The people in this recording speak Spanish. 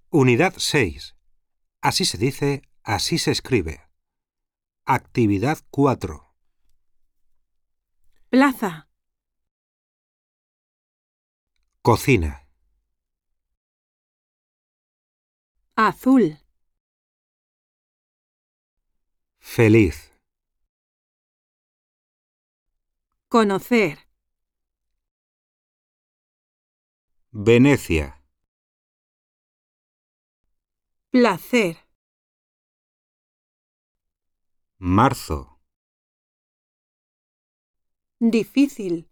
Unidad 6. Así se dice, así se escribe. Actividad 4. Plaza, Cocina. azul, Feliz. conocer, Venecia. placer, Marzo. difícil,